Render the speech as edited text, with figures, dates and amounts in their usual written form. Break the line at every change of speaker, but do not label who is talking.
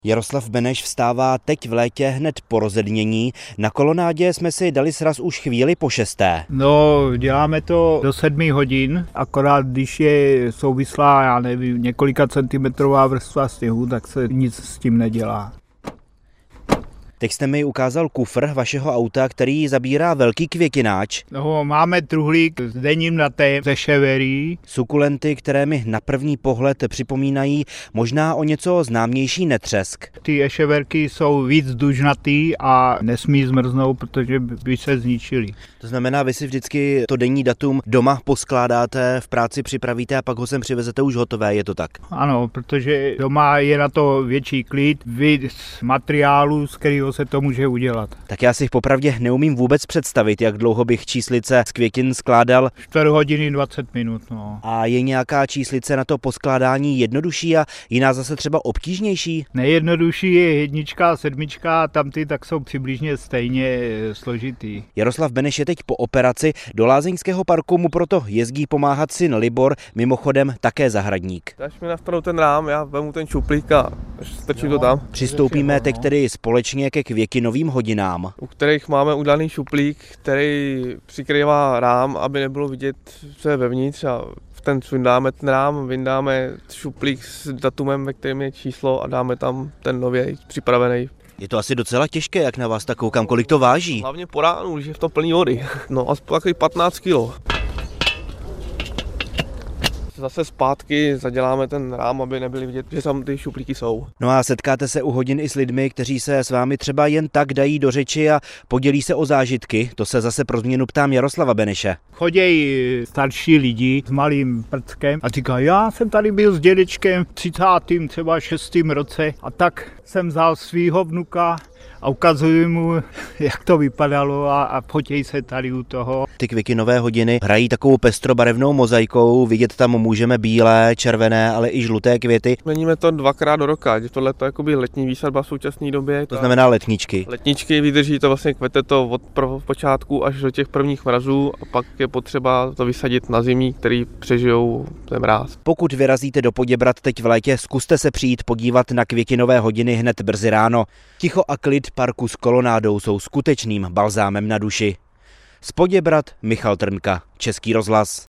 Jaroslav Beneš vstává teď v létě hned po rozednění. Na kolonádě jsme si dali sraz už chvíli po 6.
No, děláme to do 7 hodin, akorát když je souvislá, já nevím, několika centimetrová vrstva sněhu, tak se nic s tím nedělá.
Teď jste mi ukázal kufr vašeho auta, který zabírá velký květináč.
No, máme truhlík s denním natem ze ševerí.
Sukulenty, které mi na první pohled připomínají možná o něco známější netřesk.
Ty eševerky jsou víc dužnatý a nesmí zmrznout, protože by se zničily.
To znamená, vy si vždycky to denní datum doma poskládáte, v práci připravíte a pak ho sem přivezete už hotové, je to tak?
Ano, protože doma je na to větší klid, víc materiálu, z kterého se to může udělat.
Tak já si popravdě neumím vůbec představit, jak dlouho bych číslice z květin skládal.
4 hodiny 20 minut, no.
A je nějaká číslice na to poskládání jednodušší a jiná zase třeba obtížnější?
Nejjednodušší je 1 a 7, tam ty tak jsou přibližně stejně složitý.
Jaroslav Beneš je teď po operaci, do lázeňského parku mu proto jezdí pomáhat syn Libor, mimochodem také zahradník.
Až mi nastanou ten rám, já vemu ten šuplík a strčím to tam.
Přistoupíme teď tedy společně ke květinovým hodinám,
U kterých máme udělaný šuplík, který přikrývá rám, aby nebylo vidět, co je vevnitř, a v ten sundáme ten rám, vyndáme šuplík s datumem, ve kterém je číslo, a dáme tam ten nově připravený.
Je to asi docela těžké, jak na vás tak koukám, kolik to váží?
Hlavně po ránu, když je v tom plný vody. No aspoň takový 15 kg. Zase zpátky zaděláme ten rám, aby nebyli vidět, že tam ty šuplíky jsou.
No a setkáte se u hodin i s lidmi, kteří se s vámi třeba jen tak dají do řeči a podělí se o zážitky? To se zase pro změnu ptám Jaroslava Beneše.
Chodějí starší lidi s malým prckem a říkají, já jsem tady byl s dědečkem v 30. třeba 6. roce a tak jsem vzal svýho vnuka a ukazuji mu, jak to vypadalo a fotěj se tady u toho.
Ty květinové hodiny hrají takovou pestrobarevnou mozaikou, vidět tam můžeme bílé, červené, ale i žluté květy.
Měníme to 2krát do roka, tohle je jakoby letní výsadba v současné době.
To znamená letničky.
Letničky vydrží to vlastně kvete to od počátku až do těch prvních mrazů a pak je potřeba to vysadit na zimí, který přežijou ten mráz.
Pokud vyrazíte do Poděbrad teď v létě, zkuste se přijít podívat na květinové hodiny hned brzy ráno. Ticho a klid parku s kolonádou jsou skutečným balzámem na duši. Z Poděbrad Michal Trnka, Český rozhlas.